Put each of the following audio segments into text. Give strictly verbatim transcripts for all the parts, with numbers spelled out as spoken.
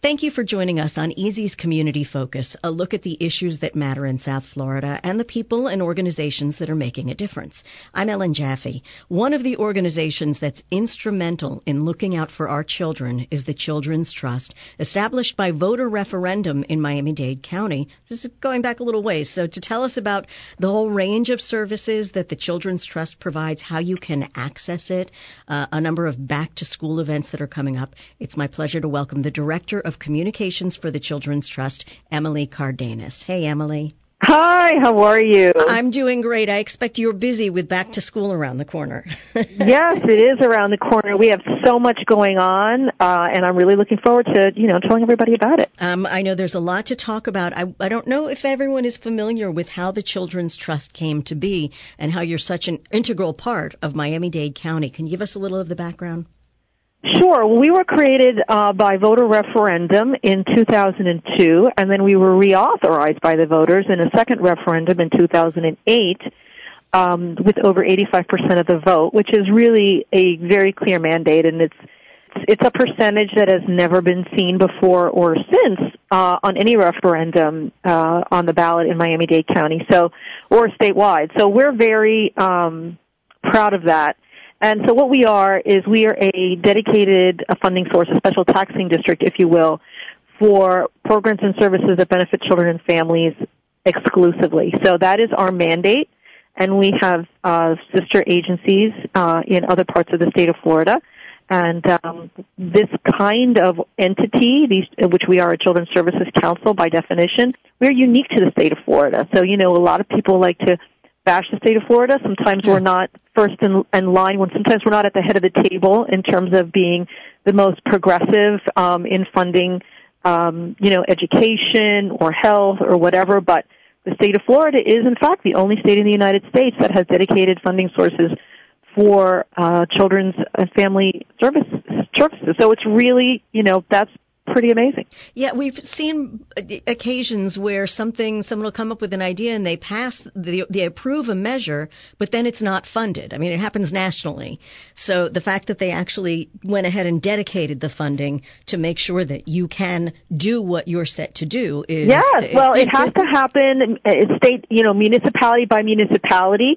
Thank you for joining us on Easy's Community Focus, a look at the issues that matter in South Florida and the people and organizations that are making a difference. I'm Ellen Jaffe. One of the organizations that's instrumental in looking out for our children is the Children's Trust, established by voter referendum in Miami-Dade County. This is going back a little ways. So to tell us about the whole range of services that the Children's Trust provides, how you can access it, uh, a number of back-to-school events that are coming up, it's my pleasure to welcome the Director of Communications for the Children's Trust, Emily Cardenas. Hey, Emily. Hi, how are you? I'm doing great. I expect you're busy with back to school around the corner. Yes, it is around the corner. We have so much going on, uh, and I'm really looking forward to, you know, telling everybody about it. Um, I know there's a lot to talk about. I, I don't know if everyone is familiar with how the Children's Trust came to be and how you're such an integral part of Miami-Dade County. Can you give us a little of the background? Sure. Well, we were created uh, by voter referendum in two thousand two, and then we were reauthorized by the voters in a second referendum in two thousand eight um, with over eighty-five percent of the vote, which is really a very clear mandate, and it's it's a percentage that has never been seen before or since uh, on any referendum uh, on the ballot in Miami-Dade County, so or statewide. So we're very um, proud of that. And so what we are is we are a dedicated a funding source, a special taxing district, if you will, for programs and services that benefit children and families exclusively. So that is our mandate, and we have uh, sister agencies uh, in other parts of the state of Florida. And um, this kind of entity, these, which we are a Children's Services Council by definition, we're unique to the state of Florida. So, you know, a lot of people like to bash the state of Florida. Sometimes we're not first in, in line when sometimes we're not at the head of the table in terms of being the most progressive um, in funding, um, you know, education or health or whatever. But the state of Florida is, in fact, the only state in the United States that has dedicated funding sources for uh, children's and family service, services. So it's really, you know, that's pretty amazing. Yeah, we've seen occasions where something, someone will come up with an idea and they pass, the, they approve a measure, but then it's not funded. I mean, it happens nationally. So the fact that they actually went ahead and dedicated the funding to make sure that you can do what you're set to do is... Yes, well, it has to happen state, you know, municipality by municipality.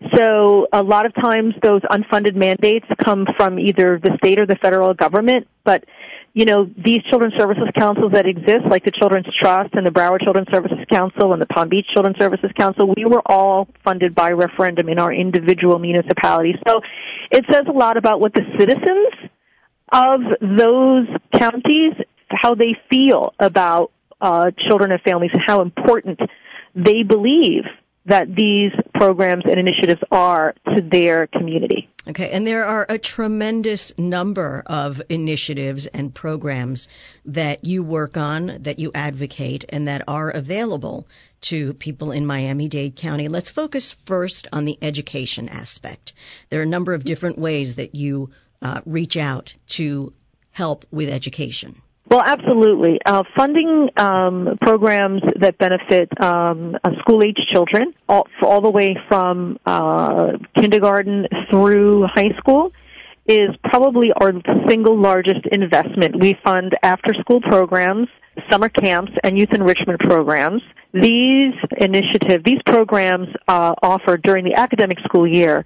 So a lot of times those unfunded mandates come from either the state or the federal government, but you know, these children's services councils that exist, like the Children's Trust and the Broward Children's Services Council and the Palm Beach Children's Services Council, we were all funded by referendum in our individual municipalities. So it says a lot about what the citizens of those counties, how they feel about uh, children and families and how important they believe that these programs and initiatives are to their community. Okay, and there are a tremendous number of initiatives and programs that you work on, that you advocate, and that are available to people in Miami-Dade County. Let's focus first on the education aspect. There are a number of different ways that you uh, reach out to help with education. Well, absolutely. Uh, funding um, programs that benefit um, uh, school-age children, all, all the way from uh, kindergarten through high school, is probably our single largest investment. We fund after-school programs, summer camps, and youth enrichment programs. These initiatives, these programs uh, offer during the academic school year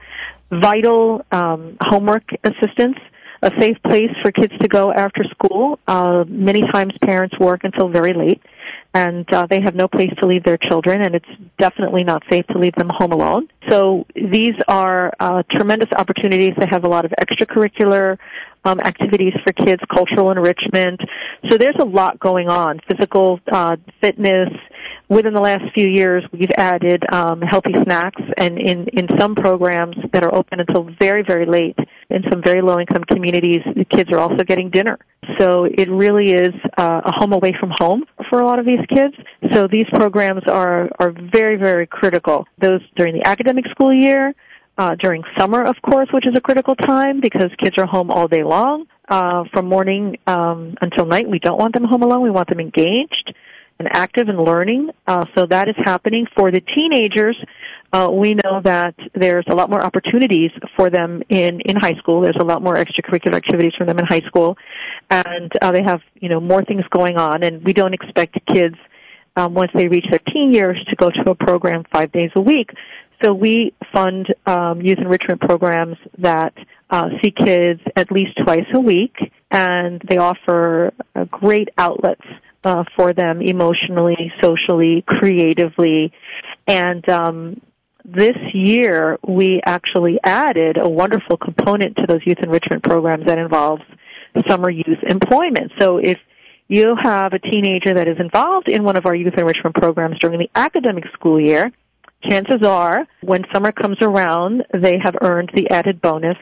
vital um, homework assistance, a safe place for kids to go after school. Uh, many times parents work until very late, and uh, they have no place to leave their children, and it's definitely not safe to leave them home alone. So these are uh, tremendous opportunities. They have a lot of extracurricular um, activities for kids, cultural enrichment. So there's a lot going on, physical uh, fitness. Within the last few years, we've added um, healthy snacks, and in, in some programs that are open until very, very late, in some very low-income communities, the kids are also getting dinner. So it really is uh, a home away from home for a lot of these kids. So these programs are, are very, very critical. Those during the academic school year, uh, during summer, of course, which is a critical time because kids are home all day long. Uh, from morning um, until night, we don't want them home alone. We want them engaged and active and learning. Uh, so that is happening. For the teenagers, uh, we know that there's a lot more opportunities for them in, in high school. There's a lot more extracurricular activities for them in high school, and uh, they have, you know, more things going on, and we don't expect kids, um, once they reach their teen years, to go to a program five days a week. So we fund um, youth enrichment programs that uh, see kids at least twice a week, and they offer uh, great outlets uh, for them emotionally, socially, creatively. And um, this year, we actually added a wonderful component to those youth enrichment programs that involves summer youth employment. So if you have a teenager that is involved in one of our youth enrichment programs during the academic school year, chances are, when summer comes around, they have earned the added bonus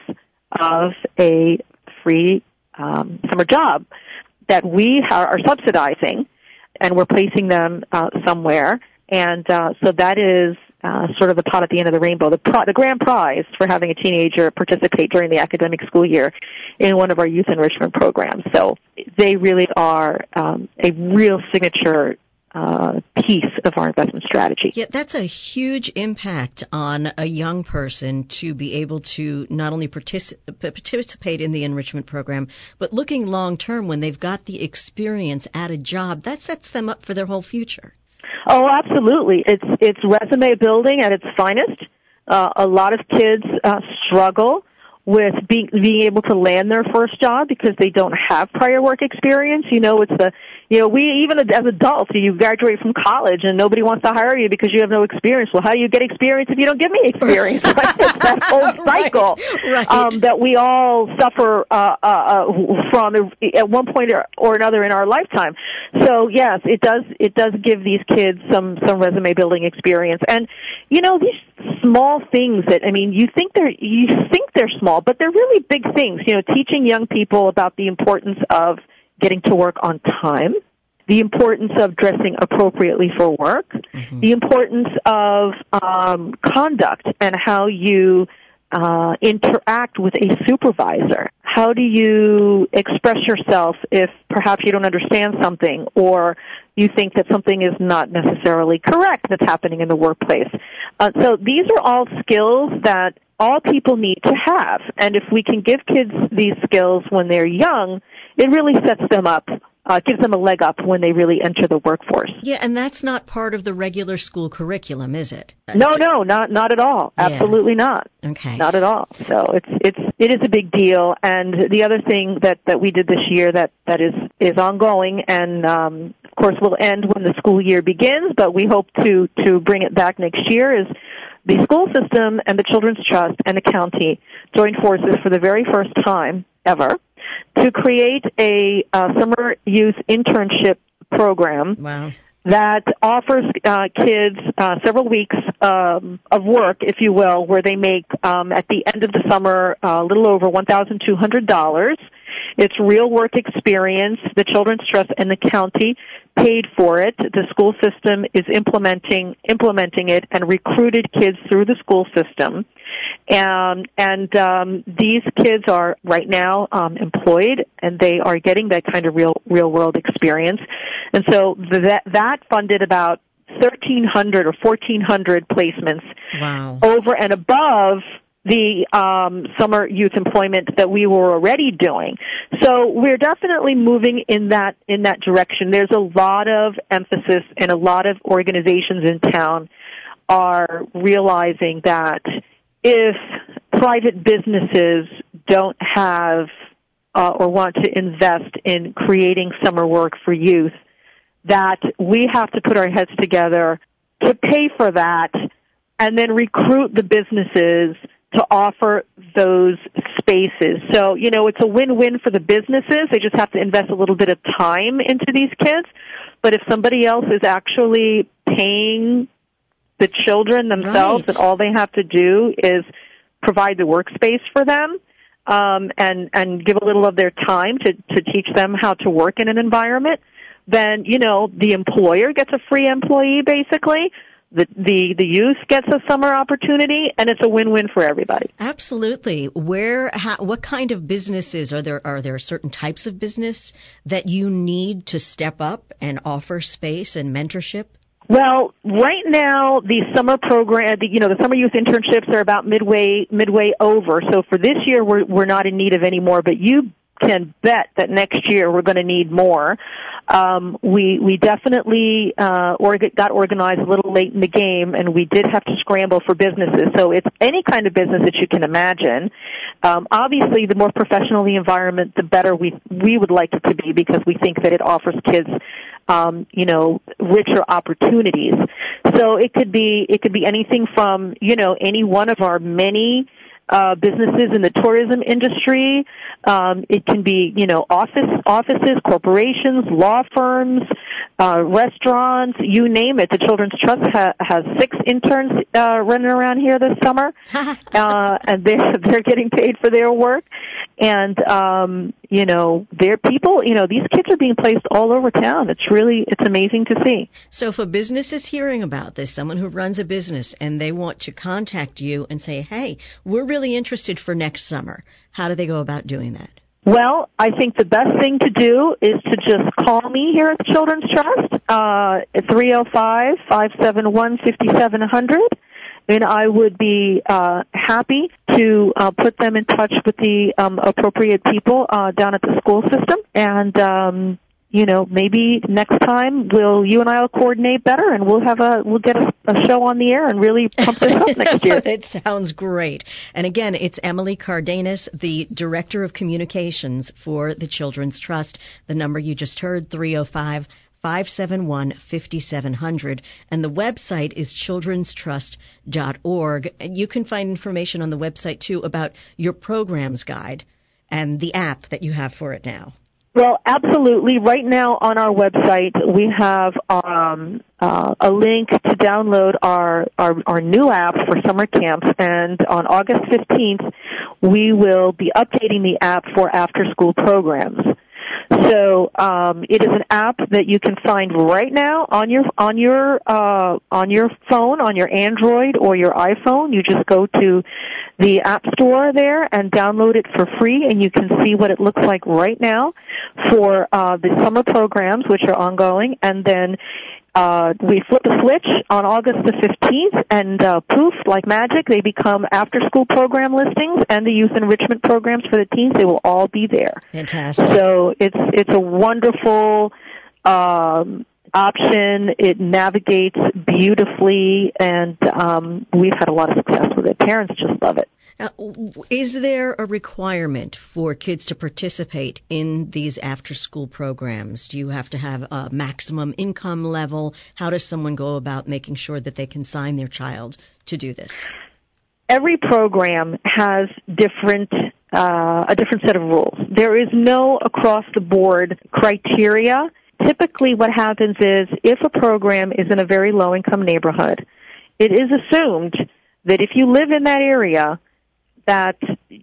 of a free um, summer job that we are subsidizing, and we're placing them uh, somewhere. And uh, so that is uh, sort of the pot at the end of the rainbow, the, pro- the grand prize for having a teenager participate during the academic school year in one of our youth enrichment programs. So they really are um, a real signature Uh, piece of our investment strategy. Yeah, that's a huge impact on a young person to be able to not only partic- participate in the enrichment program, but looking long term when they've got the experience at a job, that sets them up for their whole future. Oh, absolutely. It's it's resume building at its finest. Uh, a lot of kids uh, struggle with being being able to land their first job because they don't have prior work experience. You know, it's the You know, we, even as adults, you graduate from college and nobody wants to hire you because you have no experience. Well, how do you get experience if you don't give me experience? Right? It's that whole cycle right, right. Um, that we all suffer uh, uh, from at one point or, or another in our lifetime. So, yes, it does it does give these kids some, some resume building experience. And, you know, these small things that, I mean, you think they're you think they're small, but they're really big things. You know, teaching young people about the importance of getting to work on time, the importance of dressing appropriately for work, mm-hmm. the importance of um, conduct and how you uh, interact with a supervisor. How do you express yourself if perhaps you don't understand something or you think that something is not necessarily correct that's happening in the workplace? Uh, so these are all skills that all people need to have. And if we can give kids these skills when they're young, it really sets them up, uh, gives them a leg up when they really enter the workforce. Yeah, and that's not part of the regular school curriculum, is it? No, no, not not at all. Yeah. Absolutely not. Okay. Not at all. So it's it's it is a big deal. And the other thing that, that we did this year that, that is, is ongoing, and um, of course will end when the school year begins, but we hope to, to bring it back next year, is the school system and the Children's Trust and the county joined forces for the very first time ever to create a uh, summer youth internship program. Wow. That offers uh, kids uh, several weeks um, of work, if you will, where they make, um, at the end of the summer, uh, a little over one thousand two hundred dollars. It's real work experience. The Children's Trust and the county paid for it. The school system is implementing implementing it and recruited kids through the school system. Um, and um, these kids are right now um, employed, and they are getting that kind of real real world experience. And so that that funded about thirteen hundred or fourteen hundred placements. Wow. Over and above the um, summer youth employment that we were already doing. So we're definitely moving in that in that direction. There's a lot of emphasis, and a lot of organizations in town are realizing that if private businesses don't have uh, or want to invest in creating summer work for youth, that we have to put our heads together to pay for that and then recruit the businesses to offer those spaces. So, you know, it's a win-win for the businesses. They just have to invest a little bit of time into these kids. But if somebody else is actually paying the children themselves, right, and all they have to do is provide the workspace for them, um, and, and give a little of their time to, to teach them how to work in an environment, then, you know, the employer gets a free employee, basically. The, the the youth gets a summer opportunity, and it's a win-win for everybody. Absolutely. Where, how, what kind of businesses are there? Are there certain types of business that you need to step up and offer space and mentorship? Well, right now the summer program, the, you know, the summer youth internships are about midway midway over. So for this year, we're we're not in need of any more. But you can bet that next year we're going to need more. Um, we we definitely uh, orga- got organized a little late in the game, and we did have to scramble for businesses. So it's any kind of business that you can imagine. Um, obviously, the more professional the environment, the better we we would like it to be, because we think that it offers kids, um, you know, richer opportunities. So it could be it could be anything from, you know, any one of our many Uh, businesses in the tourism industry. Um, it can be, you know, office offices, corporations, law firms, uh, restaurants, you name it. The Children's Trust ha- has six interns uh, running around here this summer, uh, and they're they're getting paid for their work. And um, you know, they're people. You know, these kids are being placed all over town. It's really it's amazing to see. So, if a business is hearing about this, someone who runs a business, and they want to contact you and say, "Hey, we're really interested for next summer," how do they go about doing that? Well, I think the best thing to do is to just call me here at the Children's Trust uh, at three oh five, five seven one, five seven zero zero, and I would be uh, happy to uh, put them in touch with the um, appropriate people uh, down at the school system. And um, you know, maybe next time we'll you and I will coordinate better, and we'll have a we'll get a, a show on the air and really pump this up next year. It sounds great. And again, it's Emily Cardenas, the Director of Communications for the Children's Trust. The number you just heard, three oh five, five seven one, five seven zero zero, and the website is children's trust dot org. And you can find information on the website too about your programs guide and the app that you have for it now. Well, absolutely. Right now on our website, we have um, uh, a link to download our, our, our new app for summer camps, and on August fifteenth, we will be updating the app for after-school programs. So um, it is an app that you can find right now on your on your uh, on your phone, on your Android or your iPhone. You just go to the App Store there and download it for free, and you can see what it looks like right now for uh, the summer programs, which are ongoing. And then uh, we flip a switch on August the fifteenth, and uh, poof, like magic, they become after-school program listings and the youth enrichment programs for the teens. They will all be there. Fantastic. So it's it's a wonderful um, option. It navigates beautifully, and um, we've had a lot of success with it. Parents just love it. Now, is there a requirement for kids to participate in these after-school programs? Do you have to have a maximum income level? How does someone go about making sure that they can sign their child to do this? Every program has different uh, a different set of rules. There is no across-the-board criteria. Typically what happens is if a program is in a very low-income neighborhood, it is assumed that if you live in that area, that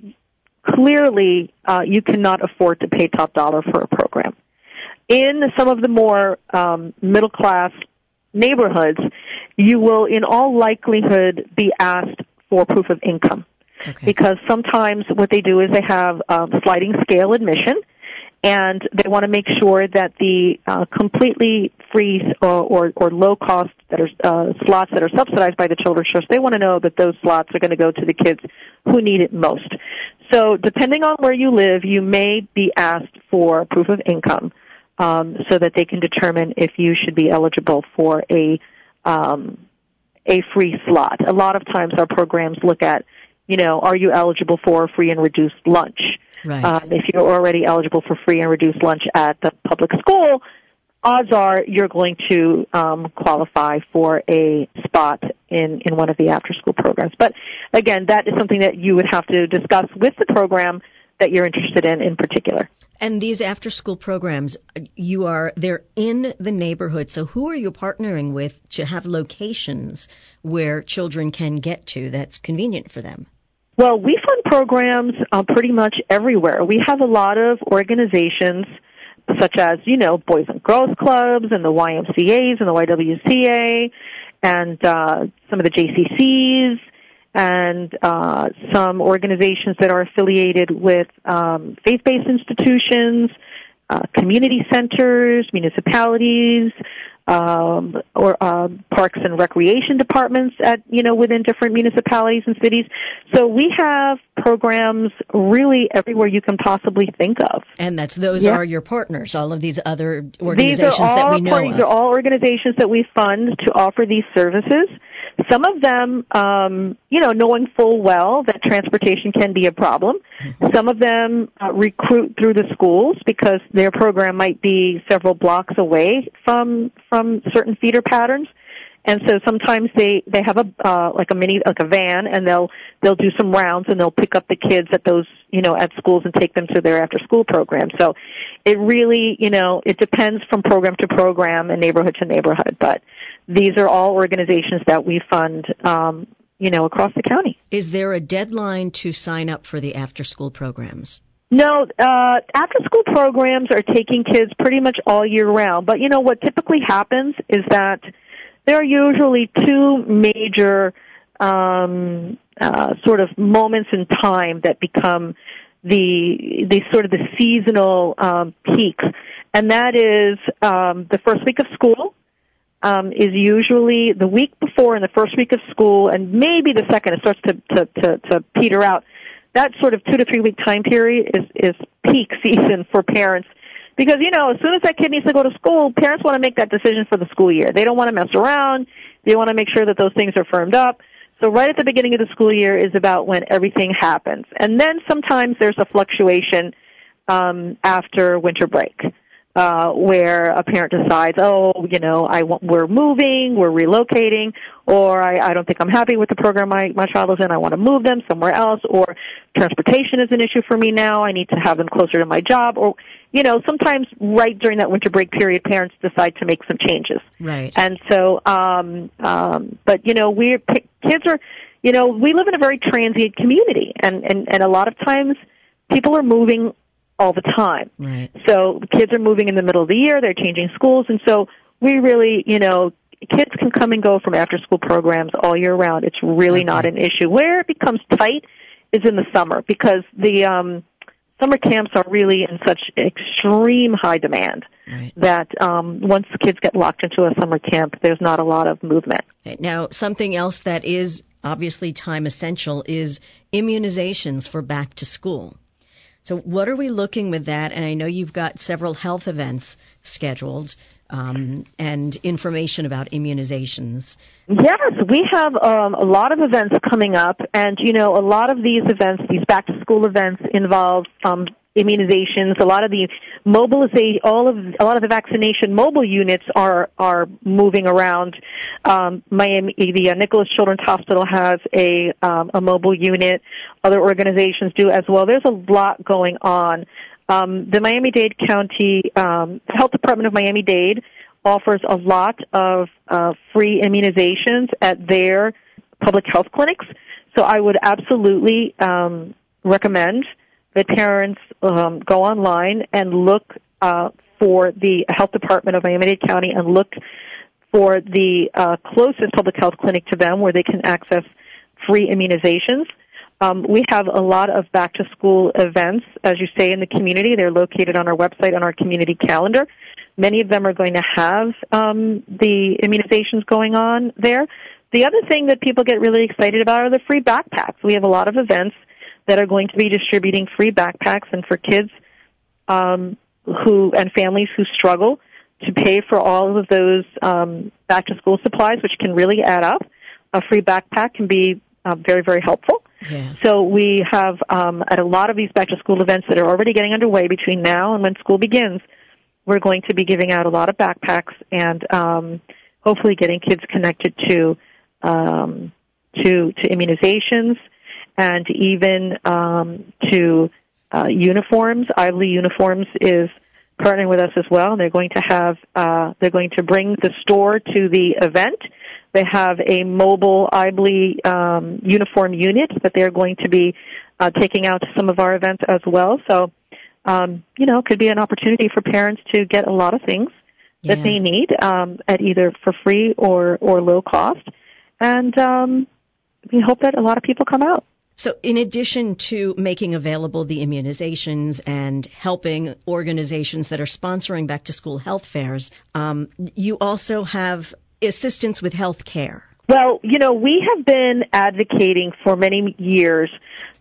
clearly uh, you cannot afford to pay top dollar for a program. In some of the more um, middle-class neighborhoods, you will in all likelihood be asked for proof of income. Okay. Because sometimes what they do is they have um, sliding scale admission, and they want to make sure that the uh, completely free or, or, or low cost that are uh, slots that are subsidized by the Children's Trust, they want to know that those slots are going to go to the kids who need it most. So depending on where you live, you may be asked for proof of income um, so that they can determine if you should be eligible for a um, a free slot. A lot of times our programs look at, you know, are you eligible for free and reduced lunch? Right. Um, if you're already eligible for free and reduced lunch at the public school, odds are you're going to um, qualify for a spot in, in one of the after-school programs. But, again, that is something that you would have to discuss with the program that you're interested in in particular. And these after-school programs, you are they're in the neighborhood. So who are you partnering with to have locations where children can get to that's convenient for them? Well, we fund programs uh, pretty much everywhere. We have a lot of organizations such as, you know, Boys and Girls Clubs and the Y M C As and the Y W C A and uh, some of the J C Cs and uh, some organizations that are affiliated with um, faith-based institutions, uh, community centers, municipalities, um, or uh, parks and recreation departments at, you know, within different municipalities and cities. So we have programs really everywhere you can possibly think of. And that's those yeah. are your partners, all of these other organizations these are all that we know part- of. They're all organizations that we fund to offer these services. Some of them, um, you know, knowing full well that transportation can be a problem. Mm-hmm. Some of them uh, recruit through the schools because their program might be several blocks away from from certain feeder patterns, and so sometimes they they have a uh, like a mini like a van, and they'll they'll do some rounds and they'll pick up the kids at those you know at schools and take them to their after school program. So it really you know it depends from program to program and neighborhood to neighborhood, but these are all organizations that we fund, um, you know, across the county. Is there a deadline to sign up for the after-school programs? No, uh, after-school programs are taking kids pretty much all year round. But, you know, what typically happens is that there are usually two major um, uh, sort of moments in time that become the the sort of the seasonal um, peaks, and that is um, the first week of school. Um, is usually the week before and the first week of school, and maybe the second. It starts to, to, to, to peter out. That sort of two to three week time period is, is peak season for parents because, you know, as soon as that kid needs to go to school, parents want to make that decision for the school year. They don't want to mess around. They want to make sure that those things are firmed up. So right at the beginning of the school year is about when everything happens. And then sometimes there's a fluctuation um, after winter break. Uh, where a parent decides, oh, you know, I want, we're moving, we're relocating, or I, I don't think I'm happy with the program my, my child is in, I want to move them somewhere else, or transportation is an issue for me now, I need to have them closer to my job, or, you know, sometimes right during that winter break period, parents decide to make some changes. Right. And so, um, um, but, you know, we're, kids are, you know, we live in a very transient community, and, and, and a lot of times people are moving all the time. Right. So kids are moving in the middle of the year, they're changing schools, and so we really, you know, kids can come and go from after-school programs all year round. It's really okay. not an issue. Where it becomes tight is in the summer because the um, summer camps are really in such extreme high demand right. that um, once kids get locked into a summer camp, there's not a lot of movement. Okay. Now, something else that is obviously time essential is immunizations for back to school. So what are we looking with that? And I know you've got several health events scheduled um, and information about immunizations. Yes, we have um, a lot of events coming up. And, you know, a lot of these events, these back-to-school events involve um, immunizations. A lot of the mobilization, all of a lot of the vaccination mobile units are are moving around. Um, Miami, the uh, Nicholas Children's Hospital has a um, a mobile unit. Other organizations do as well. There's a lot going on. Um, the Miami-Dade County um, Health Department of Miami-Dade offers a lot of uh, free immunizations at their public health clinics. So I would absolutely um, recommend that parents um, go online and look uh, for the health department of Miami-Dade County and look for the uh, closest public health clinic to them where they can access free immunizations. Um, we have a lot of back-to-school events, as you say, in the community. They're located on our website, on our community calendar. Many of them are going to have um, the immunizations going on there. The other thing that people get really excited about are the free backpacks. We have a lot of events that are going to be distributing free backpacks, and for kids um, who and families who struggle to pay for all of those um, back-to-school supplies, which can really add up, a free backpack can be uh, very, very helpful. Yeah. So we have um, at a lot of these back-to-school events that are already getting underway between now and when school begins, we're going to be giving out a lot of backpacks and um, hopefully getting kids connected to um, to, to immunizations and even um, to uh, uniforms. Ively Uniforms is partnering with us as well, and they're going to have uh, they're going to bring the store to the event. They have a mobile Ively um, uniform unit that they're going to be uh, taking out to some of our events as well. So, um, you know, it could be an opportunity for parents to get a lot of things yeah. that they need um, at either for free or, or low cost. And um, we hope that a lot of people come out. So in addition to making available the immunizations and helping organizations that are sponsoring back-to-school health fairs, um, you also have assistance with health care. Well, you know, we have been advocating for many years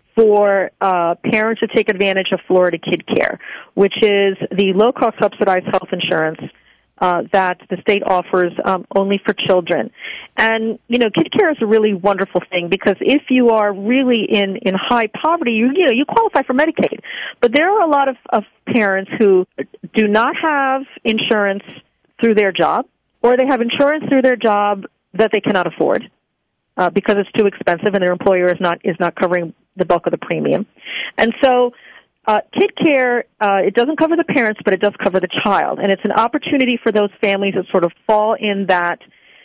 for uh, parents to take advantage of Florida Kid Care, which is the low-cost subsidized health insurance Uh, that the state offers um, only for children. And, you know, Kid Care is a really wonderful thing because if you are really in, in high poverty, you, you know, you qualify for Medicaid. But there are a lot of, of parents who do not have insurance through their job, or they have insurance through their job that they cannot afford uh, because it's too expensive and their employer is not, is not covering the bulk of the premium. And so Uh, Kid Care, uh, it doesn't cover the parents, but it does cover the child. And it's an opportunity for those families that sort of fall in that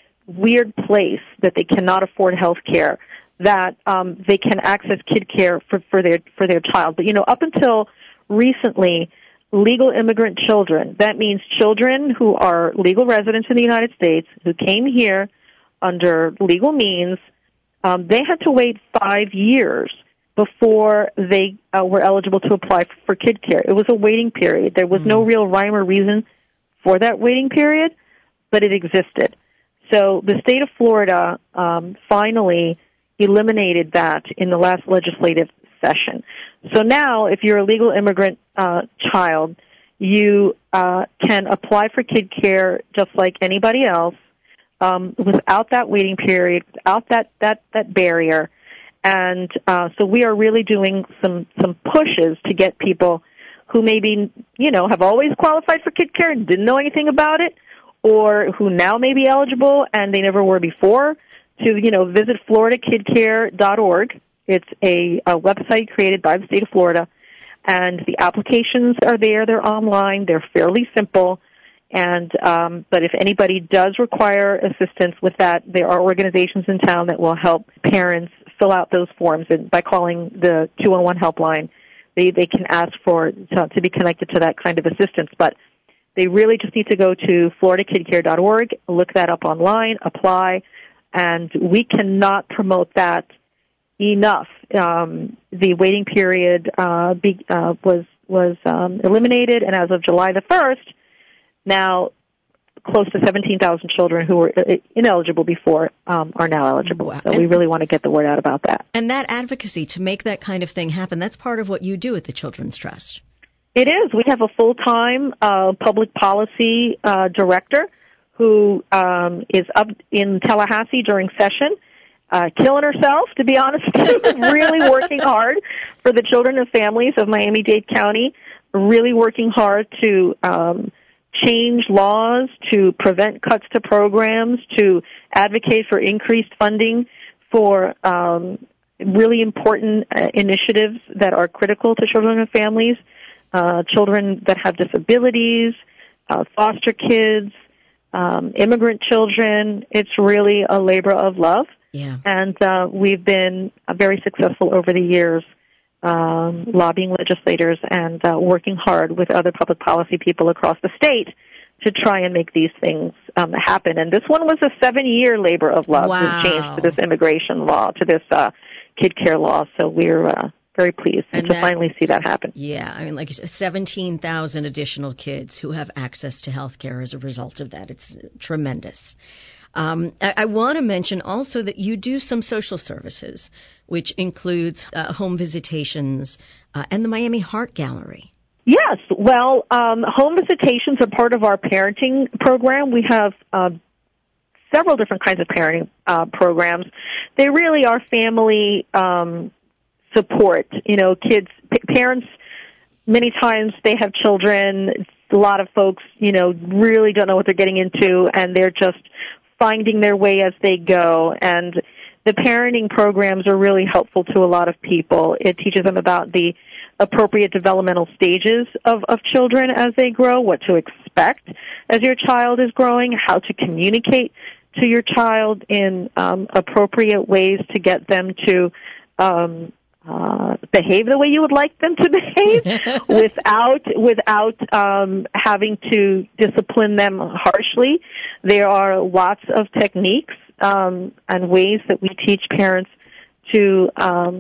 weird place that they cannot afford health care, that um, they can access Kid Care for, for their for their child. But, you know, up until recently, legal immigrant children, that means children who are legal residents in the United States, who came here under legal means, um, they had to wait five years before they uh, were eligible to apply for Kid Care. It was a waiting period. There was mm. no real rhyme or reason for that waiting period, but it existed. So the state of Florida um, finally eliminated that in the last legislative session. So now, if you're a legal immigrant uh, child, you uh, can apply for Kid Care just like anybody else um, without that waiting period, without that, that, that barrier. And uh, so we are really doing some, some pushes to get people who maybe, you know, have always qualified for Kid Care and didn't know anything about it, or who now may be eligible and they never were before, to, you know, visit florida kid care dot org. It's a, a website created by the state of Florida, and the applications are there. They're online. They're fairly simple. And um, but if anybody does require assistance with that, there are organizations in town that will help parents fill out those forms, and by calling the two one one helpline, they, they can ask for to, to be connected to that kind of assistance. But they really just need to go to florida kid care dot org, look that up online, apply, and we cannot promote that enough. Um, the waiting period uh, be, uh, was was um, eliminated, and as of July the first, now close to seventeen thousand children who were ineligible before um, are now eligible. Wow. So and, we really want to get the word out about that. And that advocacy to make that kind of thing happen, that's part of what you do at the Children's Trust. It is. We have a full-time uh, public policy uh, director who um, is up in Tallahassee during session, uh, killing herself, to be honest, really working hard for the children and families of Miami-Dade County, really working hard to um, change laws, to prevent cuts to programs, to advocate for increased funding for um, really important uh, initiatives that are critical to children and families, uh, children that have disabilities, uh, foster kids, um, immigrant children. It's really a labor of love. Yeah. And uh, we've been uh, very successful over the years Um, lobbying legislators and uh, working hard with other public policy people across the state to try and make these things um, happen. And this one was a seven-year labor of love, wow. this change to this immigration law, to this uh, Kid Care law. So we're uh, very pleased and to that, finally see that happen. Yeah, I mean, like you said, seventeen thousand additional kids who have access to health care as a result of that. It's tremendous. Um, I, I want to mention also that you do some social services, which includes uh, home visitations uh, and the Miami Heart Gallery. Yes. Well, um, home visitations are part of our parenting program. We have uh, several different kinds of parenting uh, programs. They really are family um, support. You know, kids, p- parents, many times they have children. A lot of folks, you know, really don't know what they're getting into, and they're just finding their way as they go. And the parenting programs are really helpful to a lot of people. It teaches them about the appropriate developmental stages of, of children as they grow, what to expect as your child is growing, how to communicate to your child in um, appropriate ways to get them to um, uh, behave the way you would like them to behave without without um, having to discipline them harshly. There are lots of techniques um, and ways that we teach parents to um,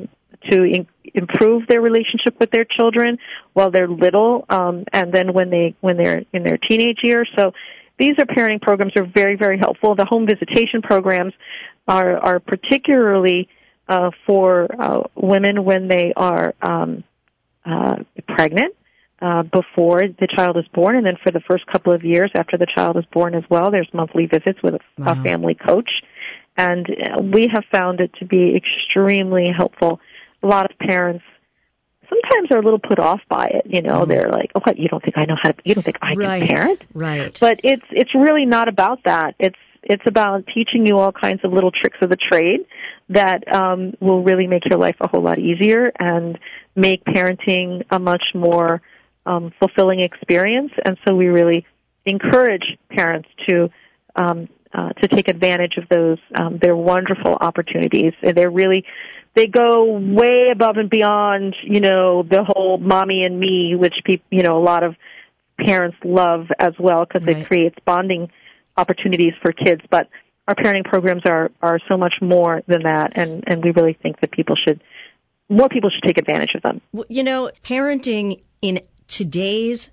to in, improve their relationship with their children while they're little, um, and then when they when they're in their teenage years. So these are parenting programs are very, very helpful. The home visitation programs are are particularly uh, for uh, women when they are um, uh, pregnant. Uh, before the child is born, and then for the first couple of years after the child is born as well, there's monthly visits with a, wow. a family coach. And we have found it to be extremely helpful. A lot of parents sometimes are a little put off by it. You know, mm. they're like, "Oh, what? You don't think I know how to? You don't think I right. can parent?" Right. But it's it's really not about that. It's it's about teaching you all kinds of little tricks of the trade that um, will really make your life a whole lot easier and make parenting a much more Um, fulfilling experience, and so we really encourage parents to um, uh, to take advantage of those. Um, they're wonderful opportunities. They're really they go way above and beyond, you know, the whole mommy and me, which people, you know, a lot of parents love as well because right. it creates bonding opportunities for kids. But our parenting programs are are so much more than that, and and we really think that people should more people should take advantage of them. Well, you know, parenting in today's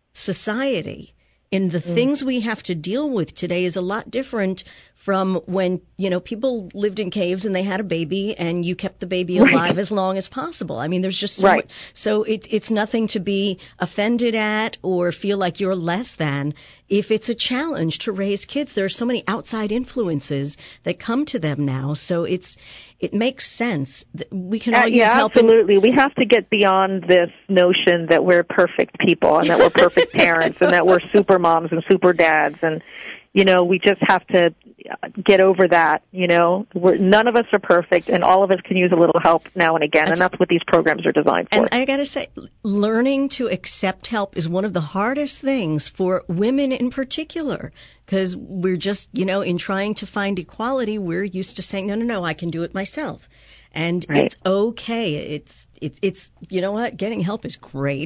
society, in the mm. things we have to deal with today, is a lot different from when, you know, people lived in caves and they had a baby and you kept the baby alive right. as long as possible. I mean, there's just so right. much, so it, it's nothing to be offended at or feel like you're less than if it's a challenge to raise kids. There are so many outside influences that come to them now, so it's it makes sense. We can all uh, use yeah, help. absolutely. We have to get beyond this notion that we're perfect people and that we're perfect parents and that we're super moms and super dads, and you know, we just have to get over that. You know, we're, none of us are perfect, and all of us can use a little help now and again, and that's what these programs are designed for. And I got to say, learning to accept help is one of the hardest things for women in particular, because we're just, you know, in trying to find equality, we're used to saying, no, no, no, I can do it myself. And right. it's okay. It's, it's, it's, you know what? Getting help is great.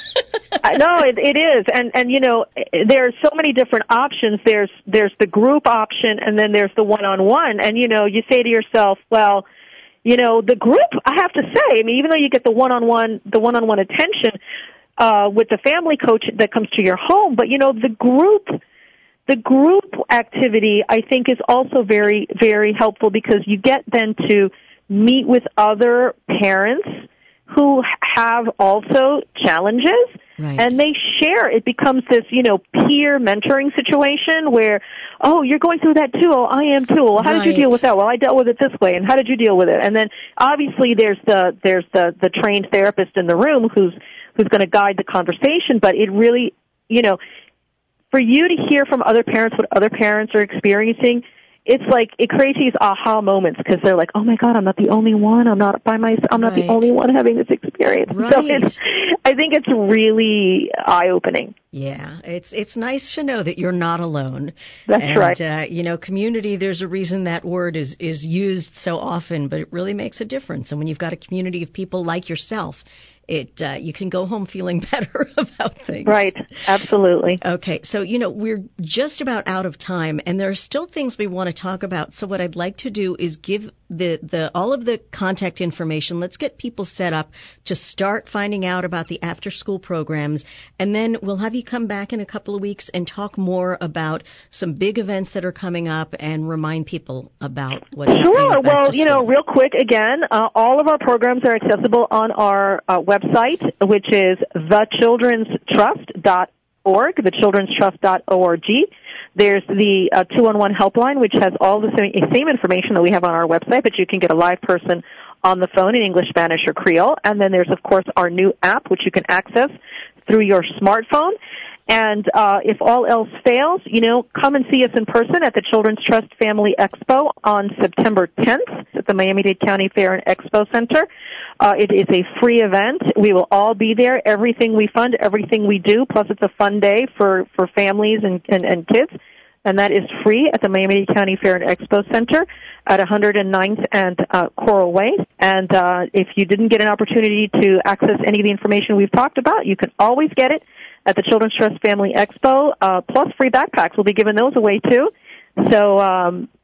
No, it, it is. And, and, you know, there's so many different options. There's, there's the group option and then there's the one-on-one. And, you know, you say to yourself, well, you know, the group, I have to say, I mean, even though you get the one-on-one, the one-on-one attention, uh, with the family coach that comes to your home, but, you know, the group, the group activity, I think, is also very, very helpful because you get then to meet with other parents who have also challenges, right. and they share. It becomes this, you know, peer mentoring situation where, oh, you're going through that too. Oh, I am too. Well, how right. did you deal with that? Well, I dealt with it this way. And how did you deal with it? And then obviously there's the there's the the trained therapist in the room who's who's going to guide the conversation. But it really, you know, for you to hear from other parents what other parents are experiencing, it's like it creates these aha moments because they're like, oh my God, I'm not the only one. I'm not by myself. I'm not right. the only one having this experience. Right. So it's, I think it's really eye-opening. Yeah, it's it's nice to know that you're not alone. That's and, right. Uh, you know, community. There's a reason that word is is used so often, but it really makes a difference. And when you've got a community of people like yourself, it uh, you can go home feeling better about things. Right, absolutely. Okay, so, you know, we're just about out of time, and there are still things we want to talk about. So what I'd like to do is give the, the all of the contact information. Let's get people set up to start finding out about the after-school programs, and then we'll have you come back in a couple of weeks and talk more about some big events that are coming up and remind people about what's happening. Sure. Well, you know, real quick, again, uh, all of our programs are accessible on our uh, website. website, which is the children's trust dot org, the children's trust dot org. There's the uh, two one one helpline, which has all the same, same information that we have on our website, but you can get a live person on the phone in English, Spanish, or Creole. And then there's, of course, our new app, which you can access through your smartphone. And uh, if all else fails, you know, come and see us in person at the Children's Trust Family Expo on September tenth at the Miami-Dade County Fair and Expo Center. Uh, it is a free event. We will all be there. Everything we fund, everything we do, plus it's a fun day for, for families and, and, and kids. And that is free at the Miami-Dade County Fair and Expo Center at one hundred ninth and uh, Coral Way. And uh, if you didn't get an opportunity to access any of the information we've talked about, you can always get it at the Children's Trust Family Expo, uh, plus free backpacks. We'll be giving those away, too. So, um,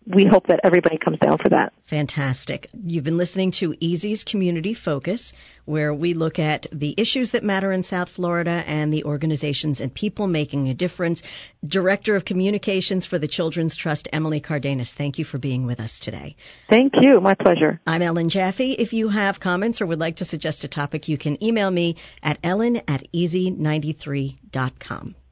we hope that everybody comes down for that. Fantastic. You've been listening to Easy's Community Focus, where we look at the issues that matter in South Florida and the organizations and people making a difference. Director of Communications for the Children's Trust, Emily Cardenas, thank you for being with us today. Thank you. My pleasure. I'm Ellen Jaffe. If you have comments or would like to suggest a topic, you can email me at ellen at easy ninety-three dot com.